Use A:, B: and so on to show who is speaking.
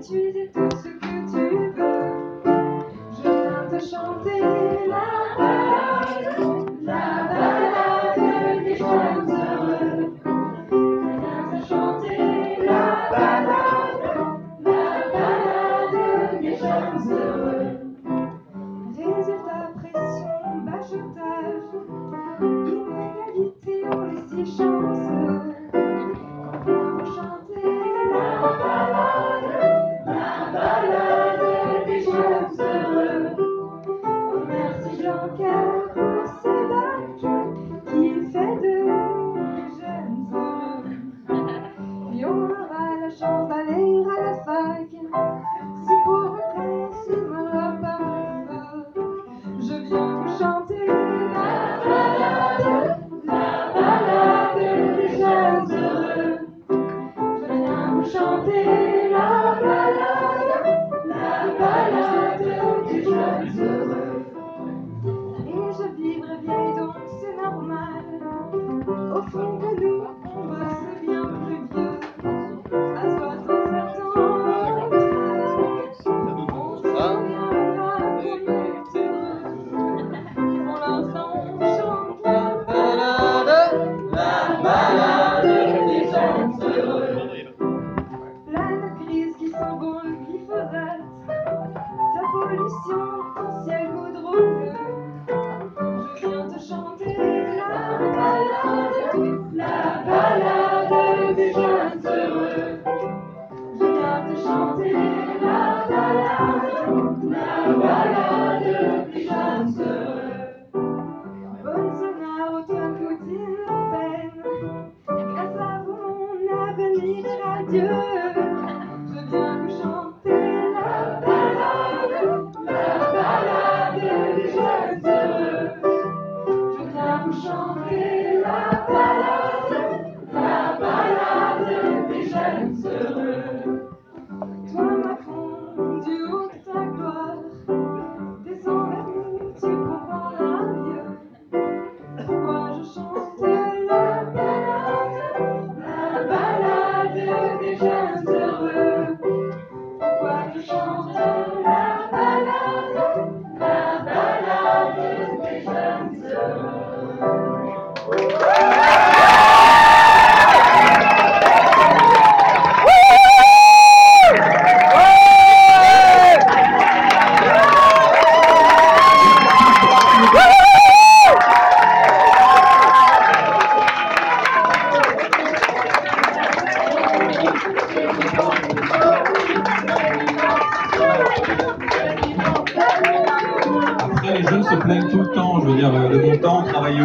A: utiliser tout ce que tu veux. Je viens te chanter la balade des jeunes heureux. Je viens te chanter la balade des jeunes heureux. Résultat, pression, bachotage, inégalité, on est si chanceux. On vient te chanter la balade des jeunes heureux. Oh, merci Jean-Pierre pour ces bacs qu'il fait de jeunes heureux. Puis on aura la chance d'aller à la fac, si pour qu'on se meurt par le feu. Je viens vous chanter la balade des jeunes heureux. Je viens vous chanter la balade des jeunes heureux. Et je vivrai vieille donc c'est normal, au fond que nous on bosse bien plus vieux. À 67 ans, on se souviendra qu'on est heureux. Pour l'instant on chante la balade des jeunes heureux. La crise qui sent bon le glyphosate, ta pollution, ton ciel goudronneux. Je viens te chanter la balade des jeunes heureux. Je viens te chanter la balade des jeunes heureux. Bolsonaro, Trump, Poutine, Le Pen, grâce à vous mon avenir est radieux. Je viens vous chanter la balade des jeunes heureux. Je viens vous chanter la balade des jeunes heureux. Toi Macron, du haut de ta gloire, descends vers nous, tu comprendras mieux pourquoi je chante la balade des jeunes heureux. Pourquoi je chante la balade des jeunes heureux.
B: Après, les jeunes se plaignent tout le temps, je veux dire, le bon temps, travailler